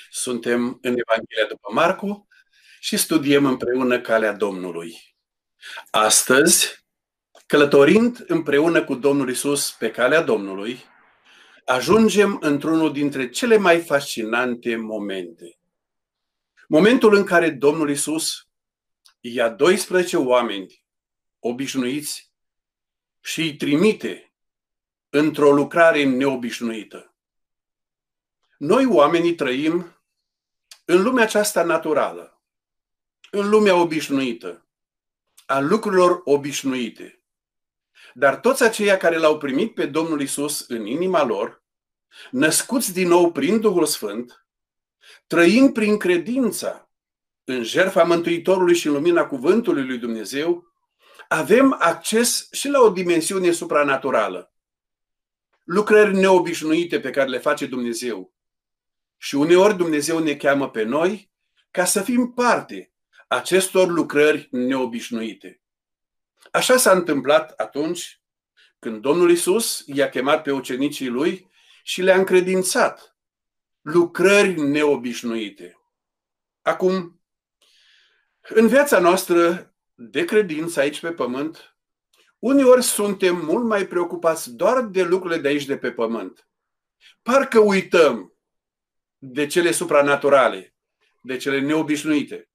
Suntem în Evanghelia după Marcu și studiem împreună calea Domnului. Astăzi, călătorind împreună cu Domnul Isus pe calea Domnului, ajungem într-unul dintre cele mai fascinante momente. Momentul în care Domnul Isus ia 12 oameni obișnuiți și îi trimite într-o lucrare neobișnuită. Noi oamenii trăim în lumea aceasta naturală, în lumea obișnuită, a lucrurilor obișnuite. Dar toți aceia care l-au primit pe Domnul Isus în inima lor, născuți din nou prin Duhul Sfânt, trăind prin credința în jertfa Mântuitorului și în lumina cuvântului lui Dumnezeu, avem acces și la o dimensiune supranaturală. Lucrări neobișnuite pe care le face Dumnezeu. Și uneori Dumnezeu ne cheamă pe noi ca să fim parte acestor lucrări neobișnuite. Așa s-a întâmplat atunci când Domnul Isus i-a chemat pe ucenicii lui și le-a încredințat lucrări neobișnuite. Acum, în viața noastră de credință aici pe pământ, uneori suntem mult mai preocupați doar de lucrurile de aici de pe pământ. Parcă uităm de cele supranaturale, de cele neobișnuite.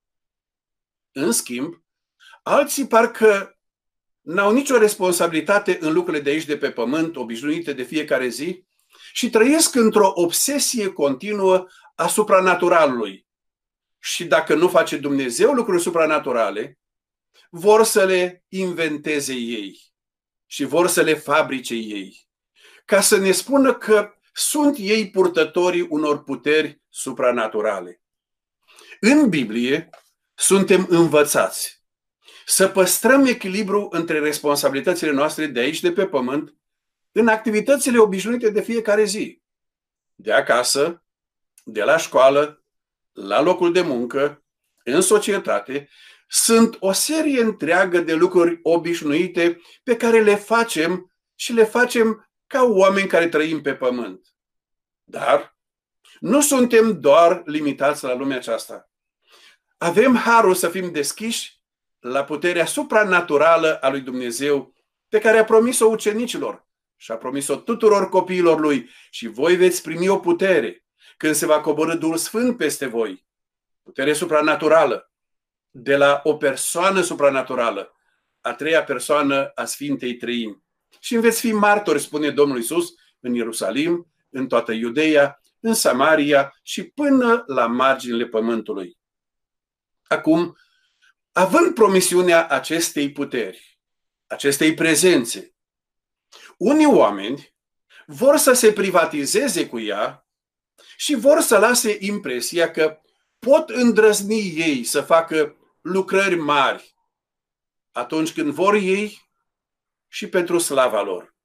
În schimb, alții parcă n-au nicio responsabilitate în lucrurile de aici de pe pământ, obișnuite de fiecare zi, și trăiesc într-o obsesie continuă asupra naturalului. Și dacă nu face Dumnezeu lucruri supranaturale, vor să le inventeze ei și vor să le fabrice ei, ca să ne spună că sunt ei purtătorii unor puteri supranaturale. În Biblie suntem învățați să păstrăm echilibru între responsabilitățile noastre de aici, de pe pământ, în activitățile obișnuite de fiecare zi. De acasă, de la școală, la locul de muncă, în societate, sunt o serie întreagă de lucruri obișnuite pe care le facem și le facem ca oameni care trăim pe pământ. Dar nu suntem doar limitați la lumea aceasta. Avem harul să fim deschiși la puterea supranaturală a lui Dumnezeu pe care a promis-o ucenicilor și a promis-o tuturor copiilor lui. Și voi veți primi o putere când se va coborî Duhul Sfânt peste voi. Putere supranaturală de la o persoană supranaturală, a treia persoană a Sfintei Treimi. Și veți fi martori, spune Domnul Iisus, în Ierusalim, în toată Iudeea, în Samaria și până la marginile pământului. Acum, având promisiunea acestei puteri, acestei prezențe, unii oameni vor să se privatizeze cu ea și vor să lase impresia că pot îndrăzni ei să facă lucrări mari atunci când vor ei și pentru slava lor.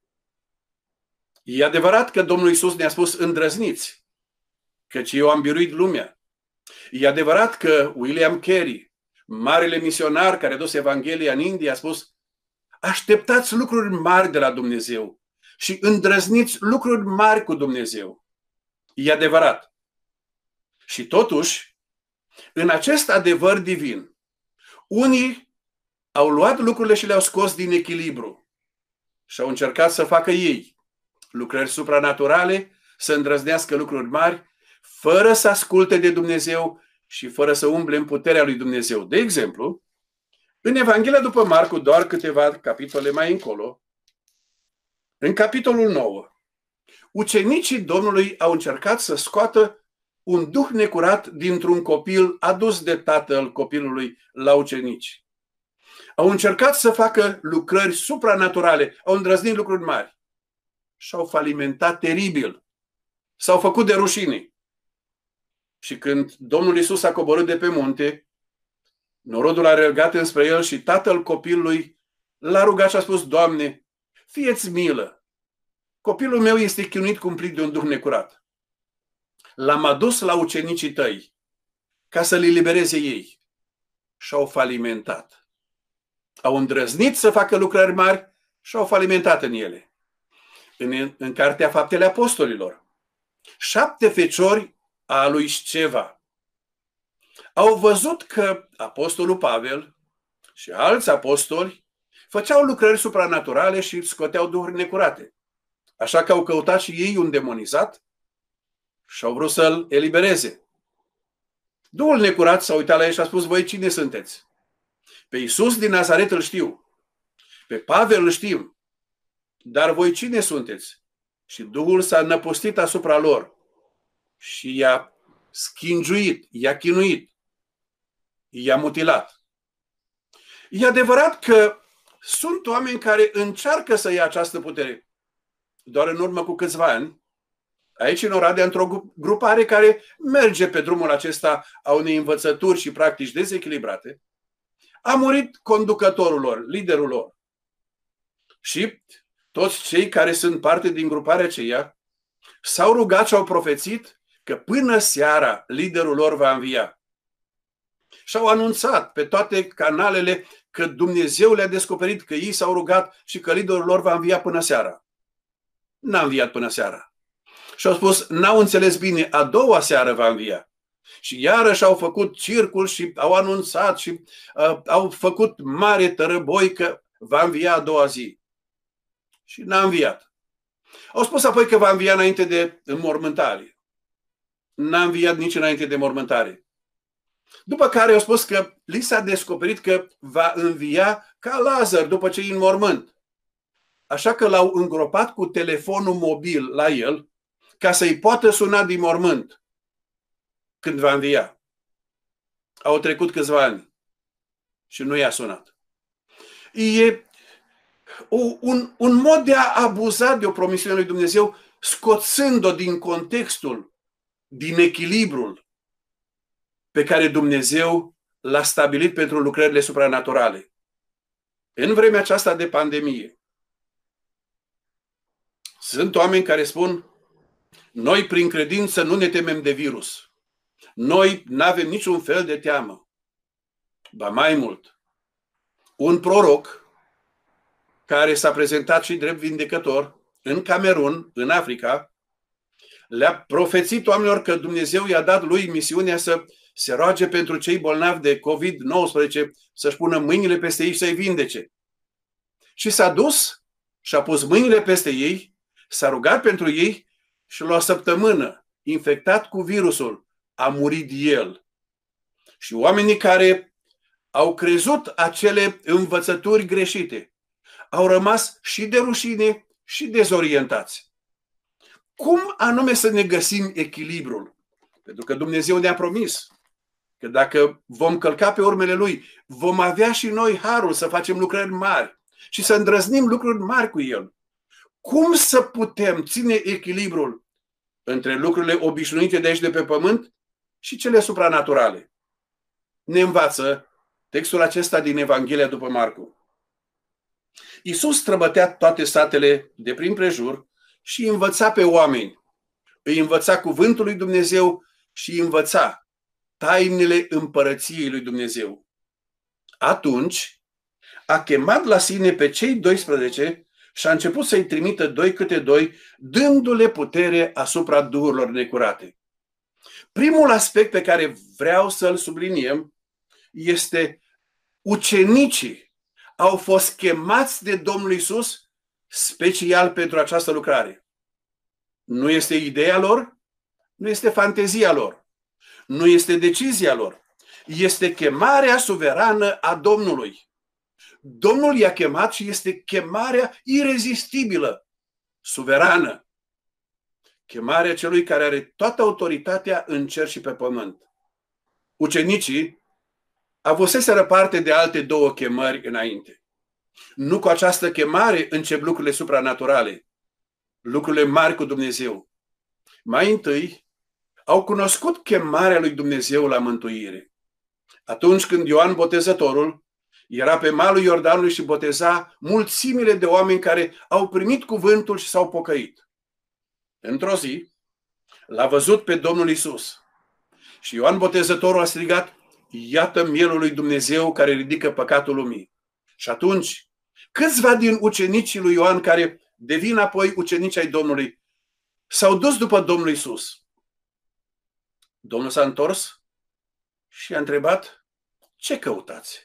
E adevărat că Domnul Iisus ne-a spus îndrăzniți, căci eu am biruit lumea. E adevărat că William Carey, marele misionar care a dus Evanghelia în India, a spus: așteptați lucruri mari de la Dumnezeu și îndrăzniți lucruri mari cu Dumnezeu. E adevărat. Și totuși, în acest adevăr divin, unii au luat lucrurile și le-au scos din echilibru și au încercat să facă ei lucrări supranaturale, să îndrăznească lucruri mari, fără să asculte de Dumnezeu și fără să umble în puterea lui Dumnezeu. De exemplu, în Evanghelia după Marcu, doar câteva capitole mai încolo, în capitolul 9, ucenicii Domnului au încercat să scoată un duh necurat dintr-un copil adus de tatăl copilului la ucenici. Au încercat să facă lucrări supranaturale, au îndrăznit lucruri mari și au falimentat teribil. S-au făcut de rușine. Și când Domnul Iisus a coborât de pe munte, norodul a alergat înspre el și tatăl copilului l-a rugat și a spus: Doamne, fie-ți milă, copilul meu este chinuit cumplit de un duh necurat. L-am adus la ucenicii tăi ca să-l elibereze ei. Și au falimentat. Au îndrăznit să facă lucrări mari și au falimentat în ele. În Cartea Faptele Apostolilor, 7 feciori a lui Sceva. Au văzut că apostolul Pavel și alți apostoli făceau lucrări supranaturale și scoteau duhuri necurate. Așa că au căutat și ei un demonizat și au vrut să-l elibereze. Duhul necurat s-a uitat la ei și a spus: voi cine sunteți? Pe Iisus din Nazaret îl știu. Pe Pavel îl știm. Dar voi cine sunteți? Și Duhul s-a năpustit asupra lor și i-a schingiuit, i-a chinuit, i-a mutilat. E adevărat că sunt oameni care încearcă să ia această putere. Doar în urmă cu câțiva ani, aici în Oradea, într-o grupare care merge pe drumul acesta a unei învățături și practici dezechilibrate, a murit conducătorul lor, liderul lor. Și toți cei care sunt parte din gruparea aceea s-au rugat și au profețit că până seara liderul lor va învia. Și au anunțat pe toate canalele că Dumnezeu le-a descoperit, că ei s-au rugat și că liderul lor va învia până seara. N-a înviat până seara. Și au spus: n-au înțeles bine, a doua seară va învia. Și iarăși au făcut circul și au anunțat și au făcut mare tărăboi că va învia a doua zi. Și n-a înviat. Au spus apoi că va învia înainte de înmormântare. N-a înviat nici înainte de mormântare. După care au spus că li s-a descoperit că va învia ca Lazar după ce e în mormânt. Așa că l-au îngropat cu telefonul mobil la el ca să-i poată suna din mormânt când va învia. Au trecut câțiva ani și nu i-a sunat. E un mod de a abuza de o promisiune lui Dumnezeu, scoțând-o din contextul, din echilibrul pe care Dumnezeu l-a stabilit pentru lucrările supranaturale. În vremea aceasta de pandemie, sunt oameni care spun: noi prin credință nu ne temem de virus. Noi nu avem niciun fel de teamă. Ba mai mult, un proroc care s-a prezentat și drept vindecător în Camerun, în Africa, le-a profețit oamenilor că Dumnezeu i-a dat lui misiunea să se roage pentru cei bolnavi de COVID-19, să-și pună mâinile peste ei și să-i vindece. Și s-a dus și a pus mâinile peste ei, s-a rugat pentru ei și la o săptămână, infectat cu virusul, a murit el. Și oamenii care au crezut acele învățături greșite au rămas și de rușine și dezorientați. Cum anume să ne găsim echilibrul? Pentru că Dumnezeu ne-a promis că dacă vom călca pe urmele Lui, vom avea și noi harul să facem lucrări mari și să îndrăznim lucruri mari cu El. Cum să putem ține echilibrul între lucrurile obișnuite de aici de pe pământ și cele supranaturale? Ne învață textul acesta din Evanghelia după Marcu. Iisus străbătea toate satele de prin prejur și învăța pe oameni. Îi învăța cuvântul lui Dumnezeu și îi învăța tainele împărăției lui Dumnezeu. Atunci a chemat la sine pe cei 12 și a început să-i trimită doi câte doi, dându-le putere asupra duhurilor necurate. Primul aspect pe care vreau să-l subliniem este: ucenicii au fost chemați de Domnul Iisus special pentru această lucrare. Nu este ideea lor, nu este fantezia lor, nu este decizia lor. Este chemarea suverană a Domnului. Domnul i-a chemat și este chemarea irezistibilă, suverană. Chemarea celui care are toată autoritatea în cer și pe pământ. Ucenicii avuseseră parte de alte două chemări înainte. Nu cu această chemare încep lucrurile supranaturale, lucrurile mari cu Dumnezeu. Mai întâi, au cunoscut chemarea lui Dumnezeu la mântuire. Atunci când Ioan Botezătorul era pe malul Iordanului și boteza mulțimile de oameni care au primit cuvântul și s-au pocăit. Într-o zi, l-a văzut pe Domnul Iisus și Ioan Botezătorul a strigat: iată mielul lui Dumnezeu care ridică păcatul lumii. Și atunci, câțiva din ucenicii lui Ioan, care devin apoi ucenici ai Domnului, s-au dus după Domnul Iisus. Domnul s-a întors și a întrebat: ce căutați?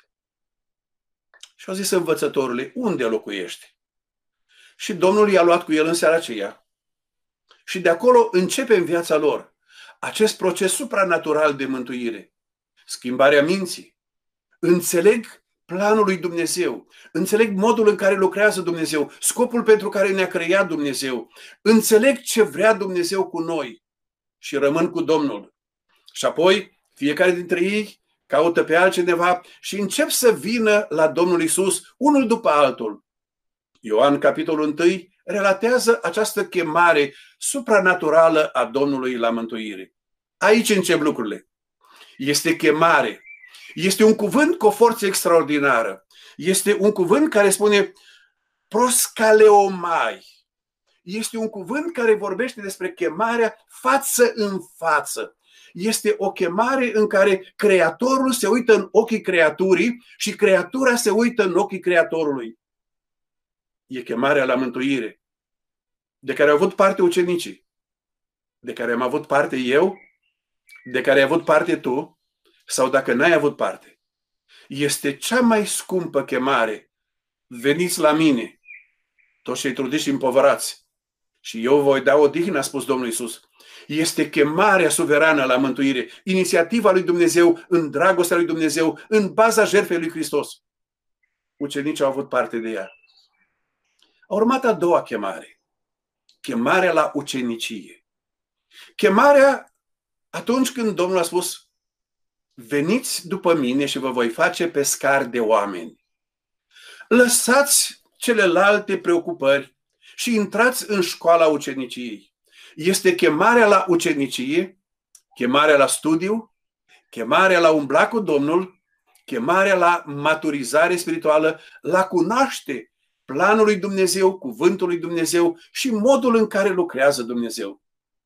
Și au zis: învățătorule, unde locuiești? Și Domnul i-a luat cu el în seara aceea. Și de acolo începe în viața lor acest proces supranatural de mântuire. Schimbarea minții. Înțeleg planul lui Dumnezeu. Înțeleg modul în care lucrează Dumnezeu. Scopul pentru care ne-a creat Dumnezeu. Înțeleg ce vrea Dumnezeu cu noi. Și rămân cu Domnul. Și apoi, fiecare dintre ei caută pe altcineva și încep să vină la Domnul Iisus, unul după altul. Ioan, capitolul 1, relatează această chemare supranaturală a Domnului la mântuire. Aici încep lucrurile. Este chemare. Este un cuvânt cu o forță extraordinară. Este un cuvânt care spune proskaleomai. Este un cuvânt care vorbește despre chemarea față în față. Este o chemare în care Creatorul se uită în ochii creaturii și creatura se uită în ochii Creatorului. E chemarea la mântuire, de care au avut parte ucenicii, de care am avut parte eu, de care ai avut parte tu, sau dacă n-ai avut parte. Este cea mai scumpă chemare. Veniți la mine, toți cei trudiți și împovărați, și eu voi da odihnă, a spus Domnul Iisus. Este chemarea suverană la mântuire, inițiativa lui Dumnezeu în dragostea lui Dumnezeu, în baza jertfei lui Hristos. Ucenicii au avut parte de ea. A urmat a doua chemare, chemarea la ucenicie. Chemarea atunci când Domnul a spus: veniți după mine și vă voi face pescari de oameni. Lăsați celelalte preocupări și intrați în școala uceniciei. Este chemarea la ucenicie, chemarea la studiu, chemarea la umbla cu Domnul, chemarea la maturizare spirituală, la cunoaște planul lui Dumnezeu, cuvântul lui Dumnezeu și modul în care lucrează Dumnezeu.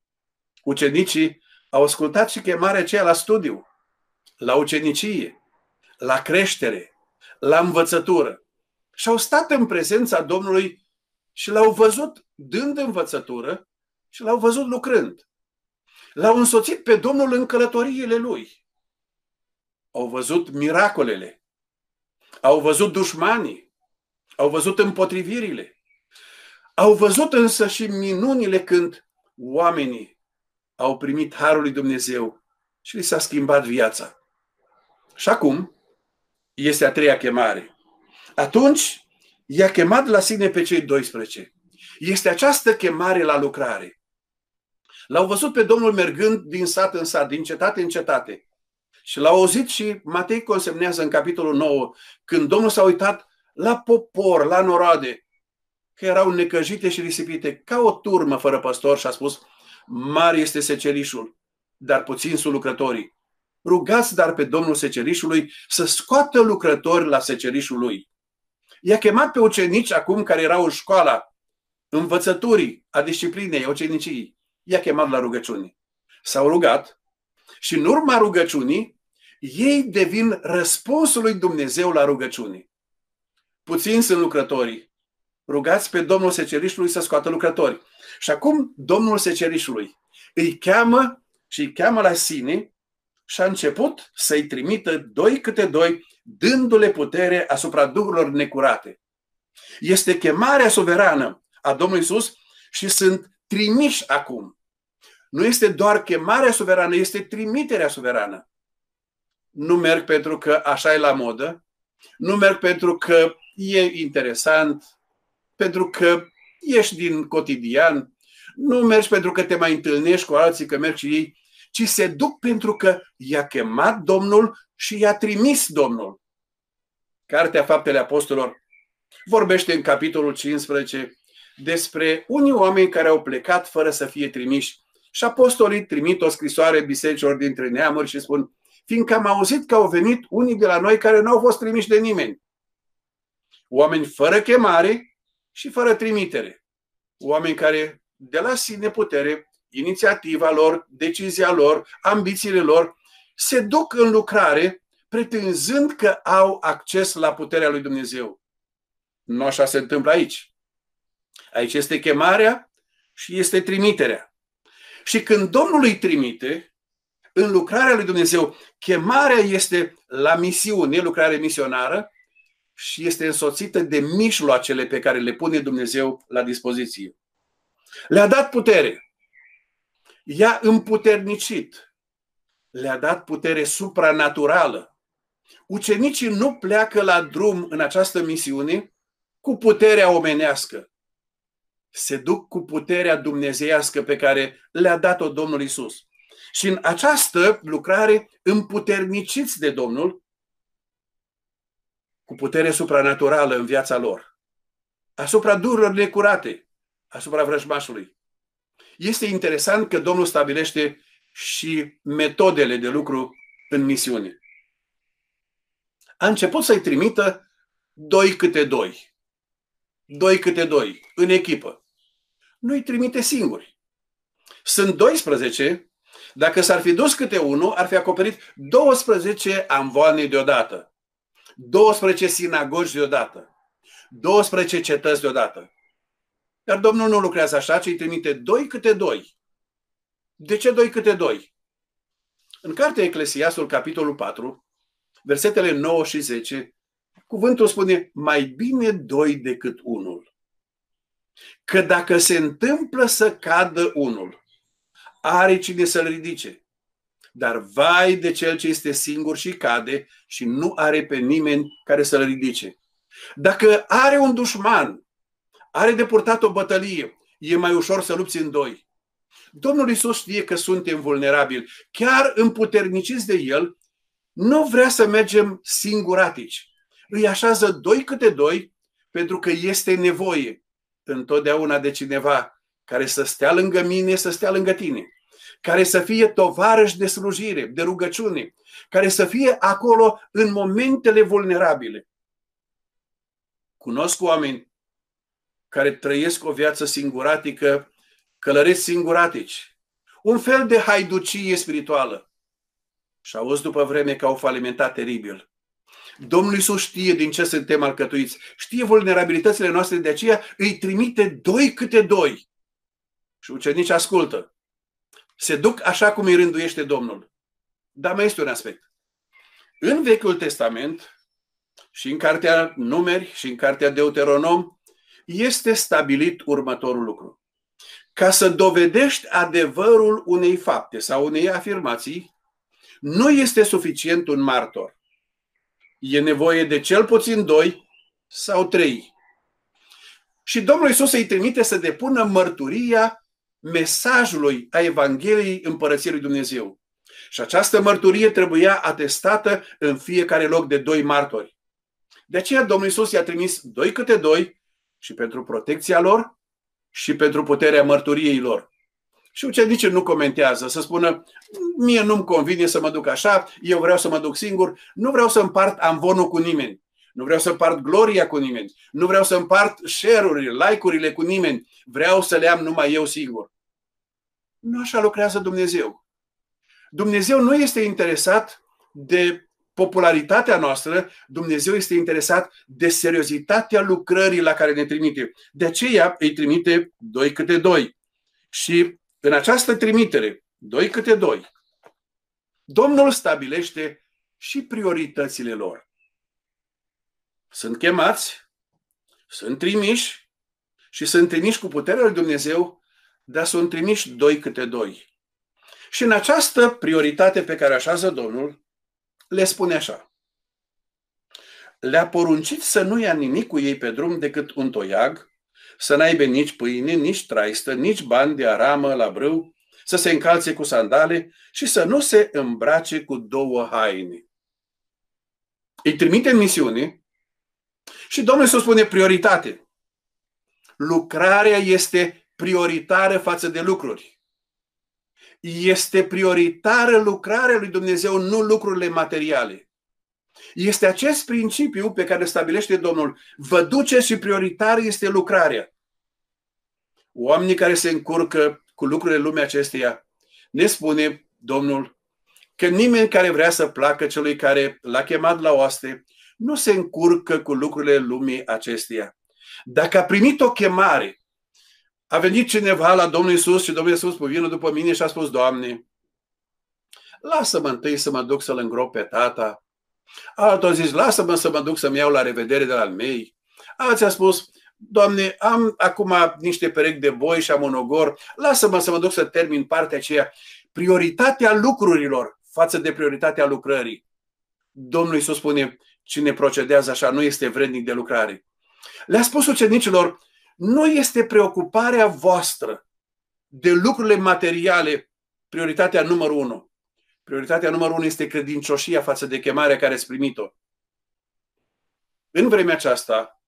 Ucenicii au ascultat și chemarea aceea la studiu, la ucenicie, la creștere, la învățătură. Și au stat în prezența Domnului și l-au văzut dând învățătură și l-au văzut lucrând. L-au însoțit pe Domnul în călătoriile lui. Au văzut miracolele, au văzut dușmanii, au văzut împotrivirile, au văzut însă și minunile când oamenii au primit harul lui Dumnezeu și li s-a schimbat viața. Și acum este a treia chemare. Atunci i-a chemat la sine pe cei 12. Este această chemare la lucrare. L-au văzut pe Domnul mergând din sat în sat, din cetate în cetate. Și l-au auzit și Matei consemnează în capitolul 9, când Domnul s-a uitat la popor, la noroade, că erau necăjite și risipite, ca o turmă fără păstor, și a spus: mare este secerișul, dar puțini sunt lucrătorii. Rugați dar pe Domnul secerișului să scoată lucrători la secerișul lui. I-a chemat pe ucenici acum care erau în școala învățăturii, a disciplinei, a ucenicii. I-a chemat la rugăciune. S-au rugat și în urma rugăciunii ei devin răspunsul lui Dumnezeu la rugăciune. Puțini sunt lucrătorii. Rugați pe Domnul secerișului să scoată lucrători. Și acum Domnul secerișului îi cheamă și îi cheamă la sine și a început să-i trimită 2 câte 2, dându-le putere asupra duhurilor necurate. Este chemarea suverană a Domnului Iisus și sunt trimiși acum. Nu este doar chemarea suverană, este trimiterea suverană. Nu merg pentru că așa e la modă, nu merg pentru că e interesant, pentru că ești din cotidian, nu mergi pentru că te mai întâlnești cu alții, că merg și ei, ci se duc pentru că i-a chemat Domnul și i-a trimis Domnul. Cartea Faptele Apostolilor vorbește în capitolul 15 despre unii oameni care au plecat fără să fie trimiși. Și apostolii trimit o scrisoare bisericilor dintre neamuri și spun: fiindcă am auzit că au venit unii de la noi care nu au fost trimiși de nimeni. Oameni fără chemare și fără trimitere. Oameni care de la sine putere, inițiativa lor, decizia lor, ambițiile lor, se duc în lucrare pretinzând că au acces la puterea lui Dumnezeu. Nu așa se întâmplă aici. Aici este chemarea și este trimiterea. Și când Domnul îi trimite, în lucrarea lui Dumnezeu. Chemarea este la misiune, lucrare misionară, și este însoțită de mijloacele pe care le pune Dumnezeu la dispoziție. Le-a dat putere. I-a împuternicit. Le-a dat putere supranaturală. Ucenicii nu pleacă la drum în această misiune cu puterea omenească. Se duc cu puterea dumnezeiască pe care le-a dat-o Domnul Iisus. Și în această lucrare, împuterniciți de Domnul, cu putere supranaturală în viața lor, asupra dururilor necurate, asupra vrăjmașului. Este interesant că Domnul stabilește și metodele de lucru în misiune. A început să-i trimită 2 câte 2. 2 câte 2, în echipă. Nu-i trimite singuri. Sunt 12, dacă s-ar fi dus câte unul, ar fi acoperit 12 amvoane deodată. 12 sinagogi deodată. 12 cetăți deodată. Dar Domnul nu lucrează așa, ci îi trimite 2 câte 2. De ce 2 câte 2? În cartea Eclesiastul, capitolul 4, versetele 9 și 10, cuvântul spune: mai bine 2 decât 1. Că dacă se întâmplă să cadă unul, are cine să-l ridice. Dar vai de cel ce este singur și cade și nu are pe nimeni care să-l ridice. Dacă are un dușman, are de purtat o bătălie, e mai ușor să lupți în 2. Domnul Iisus știe că suntem vulnerabili. Chiar împuterniciți de El, nu vrea să mergem singuratici. Îi așează 2 câte 2 pentru că este nevoie întotdeauna de cineva care să stea lângă mine, să stea lângă tine, care să fie tovarăș de slujire, de rugăciune, care să fie acolo în momentele vulnerabile. Cunosc oameni care trăiesc o viață singuratică, călăreți singuratici, un fel de haiducie spirituală. Și auzi după vreme că au falimentat teribil. Domnul Iisus știe din ce suntem alcătuiți, știe vulnerabilitățile noastre, de aceea îi trimite 2 câte 2. Și ucenicii ascultă. Se duc așa cum îi rânduiește Domnul. Dar mai este un aspect. În Vechiul Testament și în cartea Numeri și în cartea Deuteronom este stabilit următorul lucru. Ca să dovedești adevărul unei fapte sau unei afirmații, nu este suficient un martor. E nevoie de cel puțin 2 sau 3. Și Domnul Iisus îi trimite să depună mărturia mesajului a Evangheliei Împărăției lui Dumnezeu. Și această mărturie trebuia atestată în fiecare loc de 2 martori. De aceea Domnul Iisus i-a trimis 2 câte 2 și pentru protecția lor și pentru puterea mărturiei lor. Și ucenicii nu comentează, să spună: mie nu-mi convine să mă duc așa, eu vreau să mă duc singur, nu vreau să împart amvonul cu nimeni, nu vreau să împart gloria cu nimeni, nu vreau să împart share-urile, like-urile cu nimeni, vreau să le am numai eu singur. Nu așa lucrează Dumnezeu. Dumnezeu nu este interesat de popularitatea noastră, Dumnezeu este interesat de seriozitatea lucrării la care ne trimite. De aceea îi trimite 2 câte 2. Și în această trimitere, 2 câte 2, Domnul stabilește și prioritățile lor. Sunt chemați, sunt trimiși și sunt trimiși cu puterea lui Dumnezeu, dar sunt trimiși 2 câte 2. Și în această prioritate pe care așează Domnul, le spune așa: le-a poruncit să nu ia nimic cu ei pe drum decât un toiag, să n-aibă nici pâine, nici traistă, nici bani de aramă la brâu, să se încalțe cu sandale și să nu se îmbrace cu 2 haine. Îi trimite în misiune și Domnul Iisus spune prioritate. Lucrarea este prioritară față de lucruri. Este prioritară lucrarea lui Dumnezeu, nu lucrurile materiale. Este acest principiu pe care îl stabilește Domnul. Vă duceți și prioritar este lucrarea. Oamenii care se încurcă cu lucrurile lumii acesteia, ne spune Domnul că nimeni care vrea să placă celui care l-a chemat la oaste nu se încurcă cu lucrurile lumii acesteia. Dacă a primit o chemare, a venit cineva la Domnul Iisus și Domnul Iisus vină după mine și a spus: Doamne, lasă-mă întâi să mă duc să-l îngrop pe tata. Altul a zis, lasă-mă să mă duc să-mi iau la revedere de la al mei. Alții a spus, Doamne, am acum niște perechi de boi și am un ogor, lasă-mă să mă duc să termin partea aceea. Prioritatea lucrurilor față de prioritatea lucrării. Domnul Iisus spune, cine procedează așa nu este vrednic de lucrare. Le-a spus ucenicilor, nu este preocuparea voastră de lucrurile materiale prioritatea numărul 1. Prioritatea numărul 1 este credincioșia față de chemarea care ați primit-o. În vremea aceasta,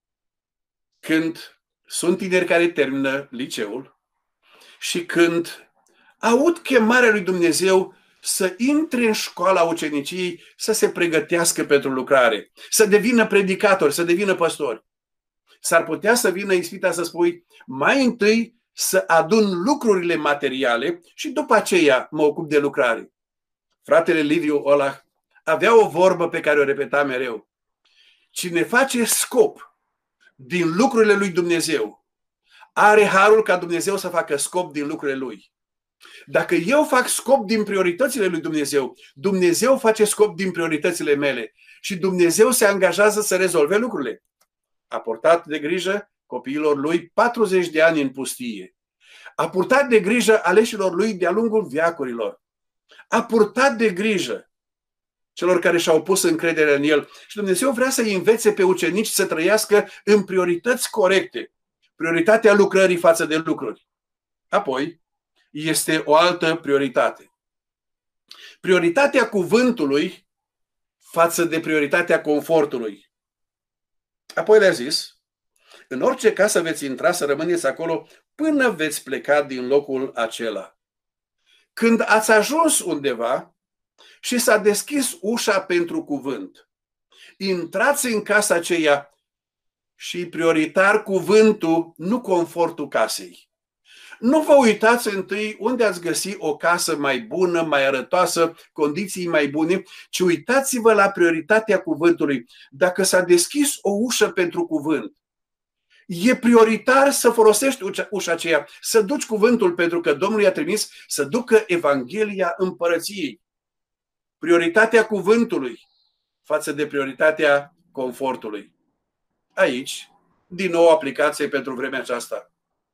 când sunt tineri care termină liceul și când aud chemarea lui Dumnezeu să intre în școala uceniciei, să se pregătească pentru lucrare, să devină predicatori, să devină păstori. S-ar putea să vină ispita să spui, mai întâi să adun lucrurile materiale și după aceea mă ocup de lucrare. Fratele Liviu Olah avea o vorbă pe care o repeta mereu. Cine face scop din lucrurile lui Dumnezeu, are harul ca Dumnezeu să facă scop din lucrurile lui. Dacă eu fac scop din prioritățile lui Dumnezeu, Dumnezeu face scop din prioritățile mele și Dumnezeu se angajează să rezolve lucrurile. A purtat de grijă copiilor lui 40 de ani în pustie. A purtat de grijă aleșilor lui de-a lungul veacurilor. A purtat de grijă celor care și-au pus încredere în el. Și Dumnezeu vrea să-i învețe pe ucenici să trăiască în priorități corecte. Prioritatea lucrării față de lucruri. Apoi, este o altă prioritate. Prioritatea cuvântului față de prioritatea confortului. Apoi le-a zis, în orice casă veți intra să rămâneți acolo până veți pleca din locul acela. Când ați ajuns undeva și s-a deschis ușa pentru cuvânt, intrați în casa aceea și prioritar cuvântul, nu confortul casei. Nu vă uitați întâi unde ați găsi o casă mai bună, mai arătoasă, condiții mai bune, ci uitați-vă la prioritatea cuvântului. Dacă s-a deschis o ușă pentru cuvânt, e prioritar să folosești ușa aceea, să duci cuvântul pentru că Domnul i-a trimis să ducă Evanghelia împărăției. Prioritatea cuvântului față de prioritatea confortului. Aici, din nou, aplicație pentru vremea aceasta.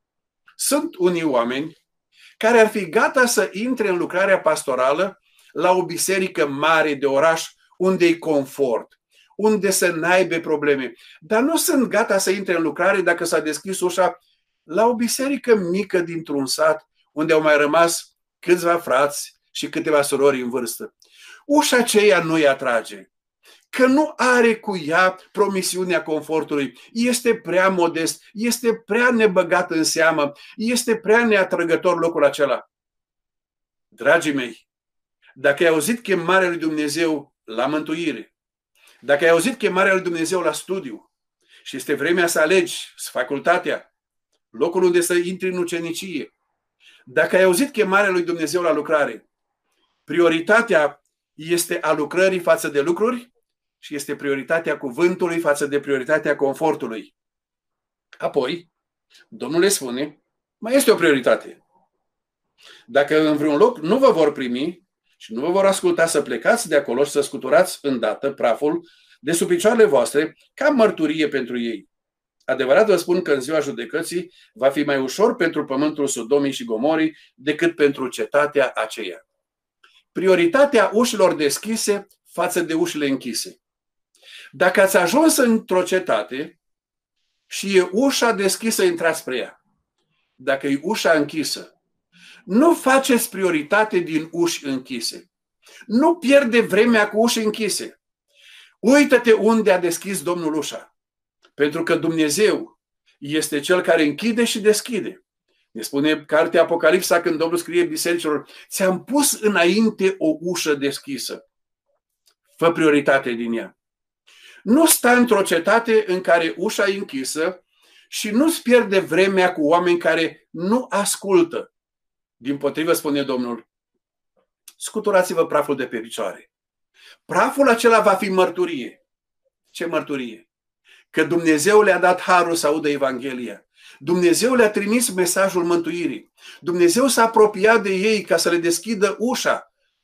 Sunt unii oameni care ar fi gata să intre în lucrarea pastorală la o biserică mare de oraș unde e confort, unde să n-aibă probleme, dar nu sunt gata să intre în lucrare dacă s-a deschis ușa la o biserică mică dintr-un sat unde au mai rămas câțiva frați și câteva surori în vârstă. Ușa aceea nu îi atrage, că nu are cu ea promisiunea confortului. Este prea modest, este prea nebăgat în seamă, este prea neatrăgător locul acela. Dragii mei, dacă ai auzit chemarea lui Dumnezeu la mântuire, dacă ai auzit chemarea lui Dumnezeu la studiu și este vremea să alegi facultatea, locul unde să intri în ucenicie, dacă ai auzit chemarea lui Dumnezeu la lucrare, prioritatea este a lucrării față de lucruri și este prioritatea cuvântului față de prioritatea confortului. Apoi, Domnul le spune, mai este o prioritate. Dacă în vreun loc nu vă vor primi și nu vă vor asculta să plecați de acolo și să scuturați îndată praful de sub picioarele voastre ca mărturie pentru ei. Adevărat vă spun că în ziua judecății va fi mai ușor pentru pământul Sodomii și Gomorii decât pentru cetatea aceea. Prioritatea ușilor deschise față de ușile închise. Dacă ați ajuns într-o cetate și e ușa deschisă, intrați spre ea. Dacă e ușa închisă, nu faceți prioritate din uși închise. Nu pierde vremea cu uși închise. Uită-te unde a deschis Domnul ușa. Pentru că Dumnezeu este Cel care închide și deschide. Ne spune cartea Apocalipsa când Domnul scrie bisericilor, ți-am pus înainte o ușă deschisă. Fă prioritate din ea. Nu sta într-o cetate în care ușa e închisă și nu-ți pierde vremea cu oameni care nu ascultă. Dimpotrivă, spune Domnul, scuturați-vă praful de pe picioare. Praful acela va fi mărturie. Ce mărturie? Că Dumnezeu le-a dat harul să audă Evanghelia. Dumnezeu le-a trimis mesajul mântuirii. Dumnezeu s-a apropiat de ei ca să le deschidă ușa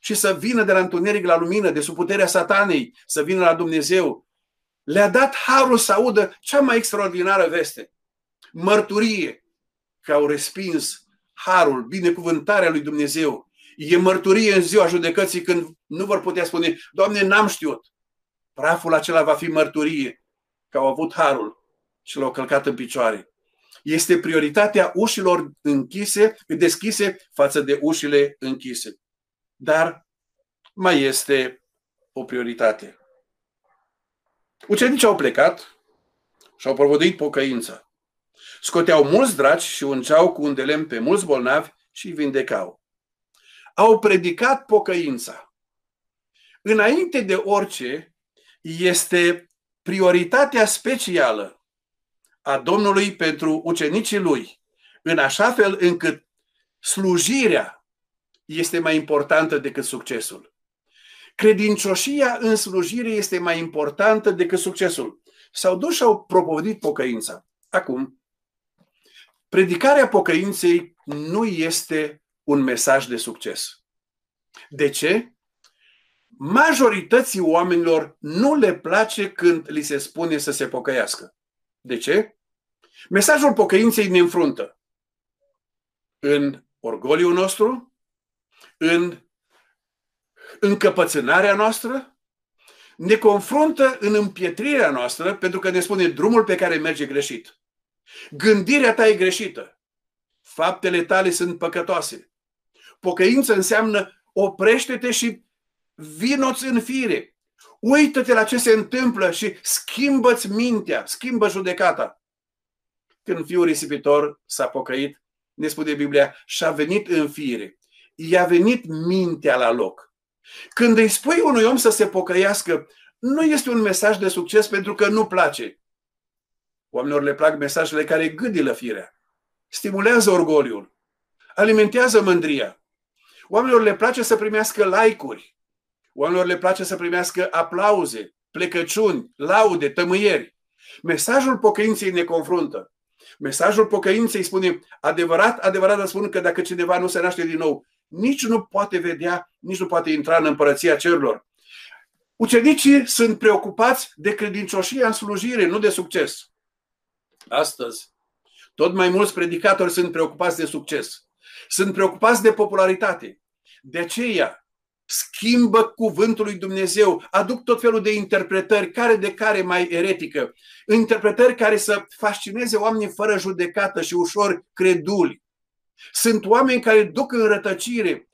și să vină de la întuneric la lumină, de sub puterea satanei, să vină la Dumnezeu. Le-a dat harul să audă cea mai extraordinară veste. Mărturie că au respins harul, binecuvântarea lui Dumnezeu. E mărturie în ziua judecății când nu vor putea spune: Doamne, n-am știut. Praful acela va fi mărturie că au avut harul și l-au călcat în picioare. Este prioritatea ușilor deschise față de ușile închise. Dar mai este o prioritate. Ucenicii au plecat și au propovăduit pocăința. Scoteau mulți draci și ungeau cu un de lemn pe mulți bolnavi și îi vindecau. Au predicat pocăința. Înainte de orice, este prioritatea specială a Domnului pentru ucenicii lui, în așa fel încât slujirea este mai importantă decât succesul. Credincioșia în slujire este mai importantă decât succesul. S-au dus și au propovăduit pocăința. Acum, predicarea pocăinței nu este un mesaj de succes. De ce? Majorității oamenilor nu le place când li se spune să se pocăiască. De ce? Mesajul pocăinței ne înfruntă în orgoliul nostru, în încăpățânarea noastră, ne confruntă în împietrirea noastră pentru că ne spune drumul pe care merge greșit. Gândirea ta e greșită. Faptele tale sunt păcătoase. Pocăință înseamnă oprește-te și vino-ți în fire. Uită-te la ce se întâmplă și schimbă-ți mintea, schimbă judecata. Când fiul risipitor s-a pocăit, ne spune Biblia, și-a venit în fire. I-a venit mintea la loc. Când îi spui unui om să se pocăiască, nu este un mesaj de succes pentru că nu place. Oamenilor le plac mesajele care gâdilă firea, stimulează orgoliul, alimentează mândria. Oamenilor le place să primească like-uri. Oamenilor le place să primească aplauze, plecăciuni, laude, tămâieri. Mesajul pocăinței ne confruntă. Mesajul pocăinței spune: adevărat, adevărat vă spun că dacă cineva nu se naște din nou, nici nu poate vedea, nici nu poate intra în împărăția cerurilor. Ucenicii sunt preocupați de credincioșia în slujire, nu de succes. Astăzi, tot mai mulți predicatori sunt preocupați de succes. Sunt preocupați de popularitate. De aceea schimbă cuvântul lui Dumnezeu, aduc tot felul de interpretări, care de care mai eretică, interpretări care să fascineze oamenii fără judecată și ușor creduli. Sunt oameni care duc în rătăcire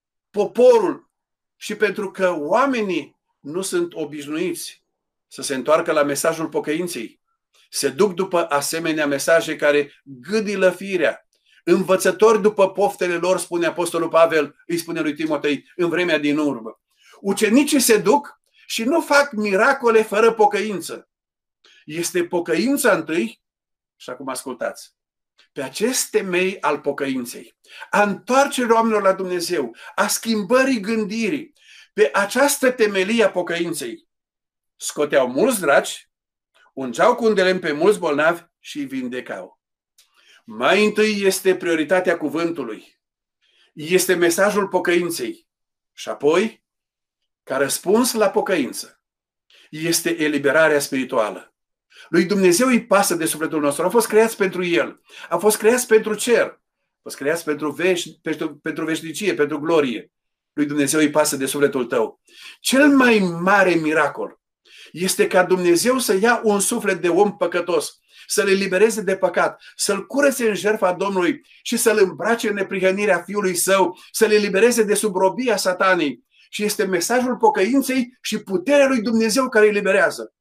poporul și pentru că oamenii nu sunt obișnuiți să se întoarcă la mesajul pocăinței, se duc după asemenea mesaje care gâdilă firea. Învățători după poftele lor, spune Apostolul Pavel, îi spune lui Timotei în vremea din urmă. Ucenicii se duc și nu fac miracole fără pocăință. Este pocăința întâi, și acum ascultați, pe acest temei al pocăinței, a întoarcerii oamenilor la Dumnezeu, a schimbării gândirii, pe această temelie a pocăinței, scoteau mulți draci, ungeau cu un de lemn pe mulți bolnavi și îi vindecau. Mai întâi este prioritatea cuvântului, este mesajul pocăinței și apoi, ca răspuns la pocăință, este eliberarea spirituală. Lui Dumnezeu îi pasă de sufletul nostru, am fost creați pentru El, am fost creați pentru cer, am fost creați pentru veșnicie, pentru glorie. Lui Dumnezeu îi pasă de sufletul tău. Cel mai mare miracol este ca Dumnezeu să ia un suflet de om păcătos, să-l elibereze de păcat, să-l curățe în jertfa Domnului și să-l îmbrace în neprihănirea Fiului Său, să-l elibereze de sub robia satanei. Și este mesajul pocăinței și puterea lui Dumnezeu care îi eliberează.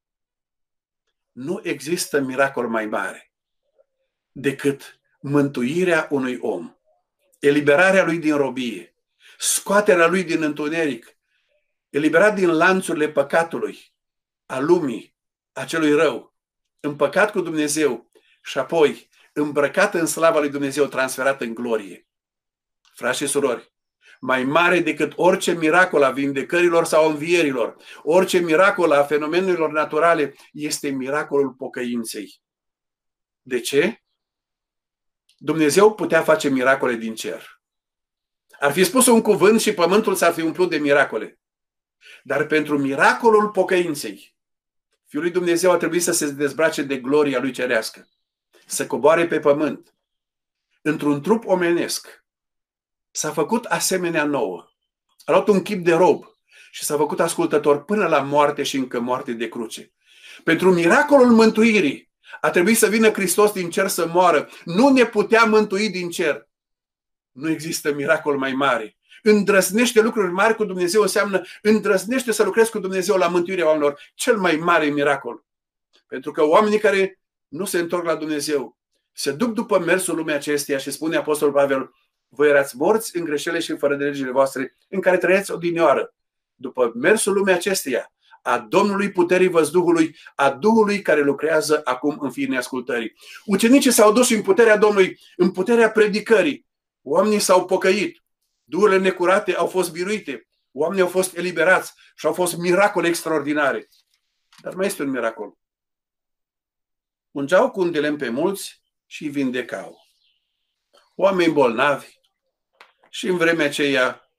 Nu există miracol mai mare decât mântuirea unui om, eliberarea lui din robie, scoaterea lui din întuneric, eliberat din lanțurile păcatului, a lumii, a celui rău, împăcat cu Dumnezeu și apoi îmbrăcat în slava lui Dumnezeu, transferat în glorie. Frați și surori, mai mare decât orice miracol a vindecărilor sau a învierilor, orice miracol a fenomenelor naturale, este miracolul pocăinței. De ce? Dumnezeu putea face miracole din cer. Ar fi spus un cuvânt și pământul s-ar fi umplut de miracole. Dar pentru miracolul pocăinței, Fiul lui Dumnezeu a trebuit să se dezbrace de gloria lui cerească, să coboare pe pământ, într-un trup omenesc. S-a făcut asemenea nouă. A luat un chip de rob și s-a făcut ascultător până la moarte și încă moarte de cruce. Pentru miracolul mântuirii a trebuit să vină Hristos din cer să moară. Nu ne putea mântui din cer. Nu există miracol mai mare. Îndrăznește lucruri mari cu Dumnezeu înseamnă îndrăznește să lucrezi cu Dumnezeu la mântuirea oamenilor. Cel mai mare miracol. Pentru că oamenii care nu se întorc la Dumnezeu se duc după mersul lumii acesteia și spune Apostolul Pavel: voi erați morți în greșelile și fără de legile voastre în care trăiați odinioară. După mersul lumii acesteia, a Domnului puterii văzduhului, a Duhului care lucrează acum în fiii neascultării. Ucenicii s-au dus în puterea Domnului, în puterea predicării. Oamenii s-au pocăit. Duhurile necurate au fost biruite. Oamenii au fost eliberați și au fost miracole extraordinare. Dar mai este un miracol. Ungeau cu un de lemn pe mulți și îi vindecau. Oameni bolnavi. Și în vremea aceea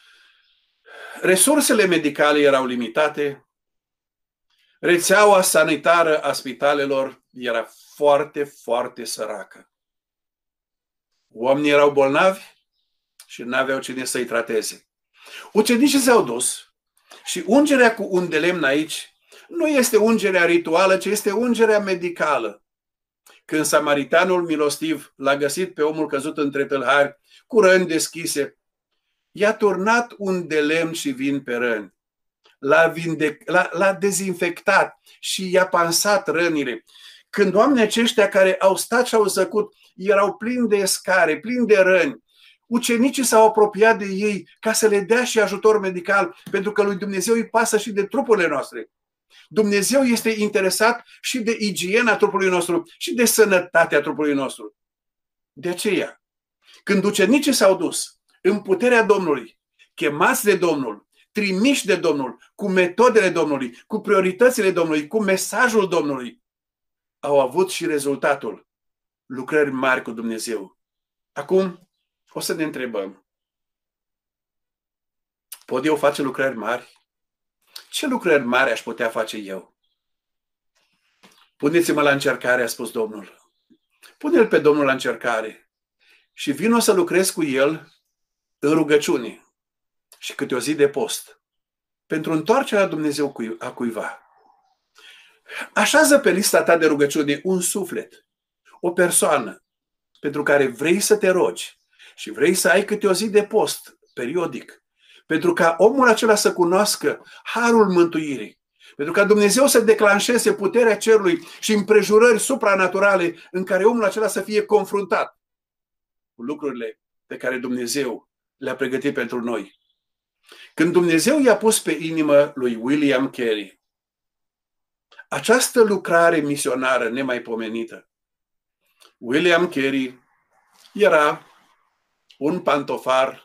resursele medicale erau limitate. Rețeaua sanitară a spitalelor era foarte, foarte săracă. Oamenii erau bolnavi și nu aveau cine să-i trateze. Ucenicii s-au dus și ungerea cu un de lemn aici nu este ungerea rituală, ci este ungerea medicală. Când samaritanul milostiv l-a găsit pe omul căzut între tâlhari cu răni deschise, i-a turnat un de lemn și vin pe răni. L-a dezinfectat și i-a pansat rănile. Când oamenii aceștia care au stat și au zăcut erau plini de scare, plini de răni, ucenicii s-au apropiat de ei ca să le dea și ajutor medical, pentru că lui Dumnezeu îi pasă și de trupurile noastre. Dumnezeu este interesat și de igiena trupului nostru și de sănătatea trupului nostru. De aceea, când ucenicii s-au dus în puterea Domnului, chemați de Domnul, trimiși de Domnul, cu metodele Domnului, cu prioritățile Domnului, cu mesajul Domnului, au avut și rezultatul: lucrări mari cu Dumnezeu. Acum o să ne întrebăm: pot eu face lucrări mari? Ce lucrări mari aș putea face eu? Puneți-mă la încercare, a spus Domnul. Pune-L pe Domnul la încercare și vino să lucrezi cu El în rugăciune și câte o zi de post pentru întoarcerea la Dumnezeu a cuiva. Așează pe lista ta de rugăciune un suflet, o persoană pentru care vrei să te rogi și vrei să ai câte o zi de post periodic, pentru ca omul acela să cunoască harul mântuirii, pentru ca Dumnezeu să declanșeze puterea cerului și împrejurări supranaturale în care omul acela să fie confruntat cu lucrurile pe care Dumnezeu le-a pregătit pentru noi. Când Dumnezeu i-a pus pe inimă lui William Carey această lucrare misionară nemaipomenită, William Carey era un pantofar,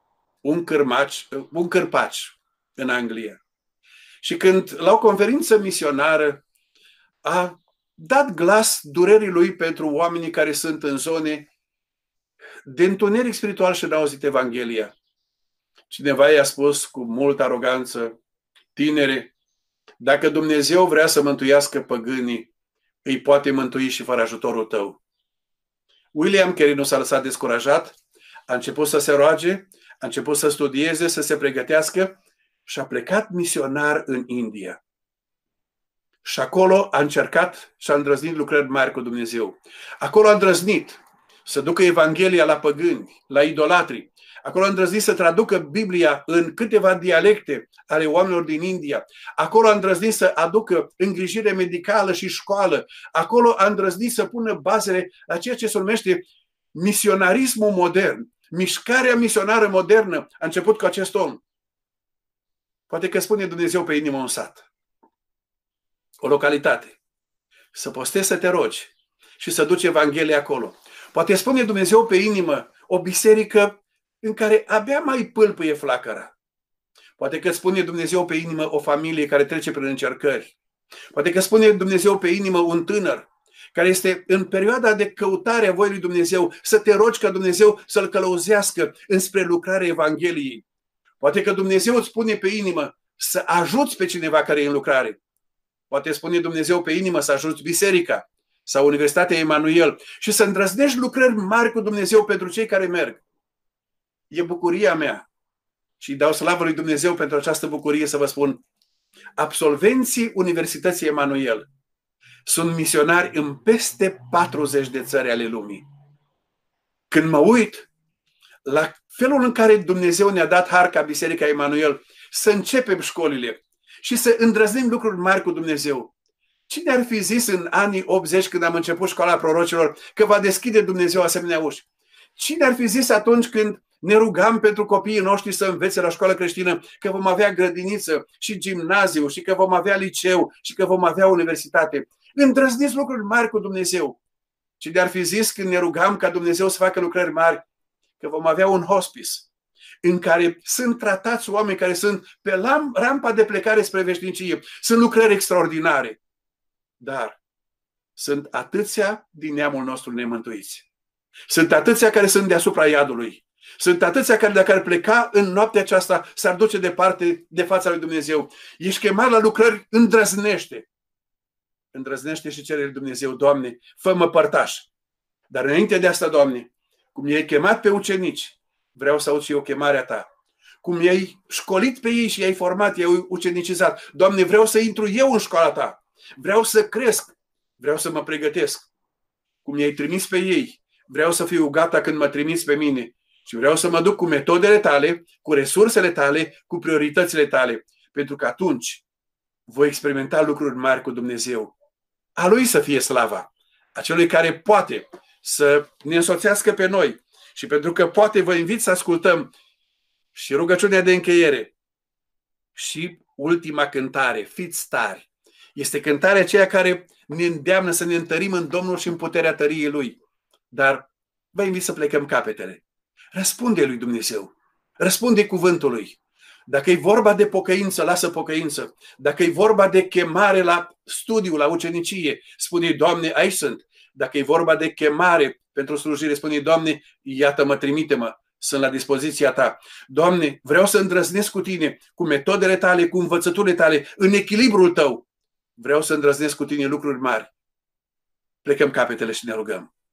un cârpaci în Anglia. Și când la o conferință misionară a dat glas durerii lui pentru oamenii care sunt în zone de întuneric spiritual și n-au auzit Evanghelia, cineva i-a spus cu multă aroganță: tinere, dacă Dumnezeu vrea să mântuiască păgânii, îi poate mântui și fără ajutorul tău. William Carey nu s-a lăsat descurajat, a început să se roage, a început să studieze, să se pregătească și a plecat misionar în India. Și acolo a încercat și a îndrăznit lucrări mari cu Dumnezeu. Acolo a îndrăznit să ducă Evanghelia la păgâni, la idolatri. Acolo a îndrăznit să traducă Biblia în câteva dialecte ale oamenilor din India. Acolo a îndrăznit să aducă îngrijire medicală și școală. Acolo a îndrăznit să pună bazele la ceea ce se numește misionarismul modern. Mișcarea misionară modernă a început cu acest om. Poate că spune Dumnezeu pe inimă un sat, o localitate, să postezi, să te rogi și să duci Evanghelia acolo. Poate spune Dumnezeu pe inimă o biserică în care abia mai pâlpâie flacăra. Poate că spune Dumnezeu pe inimă o familie care trece prin încercări. Poate că spune Dumnezeu pe inimă un tânăr care este în perioada de căutare a voii lui Dumnezeu, să te rogi ca Dumnezeu să-l călăuzească înspre lucrarea Evangheliei. Poate că Dumnezeu îți pune pe inimă să ajuți pe cineva care e în lucrare. Poate spune Dumnezeu pe inimă să ajuți biserica sau Universitatea Emanuel și să îndrăznești lucrări mari cu Dumnezeu pentru cei care merg. E bucuria mea și dau slavă lui Dumnezeu pentru această bucurie să vă spun. Absolvenții Universității Emanuel sunt misionari în peste 40 de țări ale lumii. Când mă uit la felul în care Dumnezeu ne-a dat har ca Biserica Emanuel să începem școlile și să îndrăznim lucruri mari cu Dumnezeu. Cine ar fi zis în anii 80 când am început școala prorocilor că va deschide Dumnezeu asemenea uși? Cine ar fi zis atunci când ne rugam pentru copiii noștri să învețe la școală creștină că vom avea grădiniță și gimnaziu și că vom avea liceu și că vom avea universitate? Îndrăzniți lucruri mari cu Dumnezeu. Cine ar fi zis când ne rugam ca Dumnezeu să facă lucrări mari că vom avea un hospice în care sunt tratați oameni care sunt pe rampa de plecare spre veșnicie. Sunt lucrări extraordinare. Dar sunt atâția din neamul nostru nemântuiți. Sunt atâția care sunt deasupra iadului. Sunt atâția care dacă ar pleca în noaptea aceasta s-ar duce departe de fața lui Dumnezeu. Ești chemat la lucrări, îndrăznește. Îndrăznește și cere lui Dumnezeu, Doamne, fă-mă părtaș. Dar înainte de asta, Doamne, cum i-ai chemat pe ucenici, vreau să aud și eu chemarea Ta. Cum i-ai școlit pe ei și i-ai format, i-ai ucenicizat. Doamne, vreau să intru eu în școala Ta. Vreau să cresc. Vreau să mă pregătesc. Cum i-ai trimis pe ei, vreau să fiu gata când mă trimiți pe mine. Și vreau să mă duc cu metodele Tale, cu resursele Tale, cu prioritățile Tale. Pentru că atunci voi experimenta lucruri mari cu Dumnezeu. A Lui să fie slava. A Celui care poate să ne însoțească pe noi. Și pentru că poate vă invit să ascultăm și rugăciunea de încheiere și ultima cântare, Fiți tari. Este cântarea aceea care ne îndeamnă să ne întărim în Domnul și în puterea tăriei Lui. Dar vă invit să plecăm capetele. Răspunde lui Dumnezeu. Răspunde cuvântului. Dacă e vorba de pocăință, lasă pocăință. Dacă e vorba de chemare la studiu, la ucenicie, spune, Doamne, aici sunt. Dacă e vorba de chemare pentru slujire, spune, Doamne, iată-mă, trimite-mă, sunt la dispoziția Ta. Doamne, vreau să îndrăznesc cu Tine, cu metodele Tale, cu învățăturile Tale, în echilibrul Tău. Vreau să îndrăznesc cu Tine lucruri mari. Plecăm capetele și ne rugăm.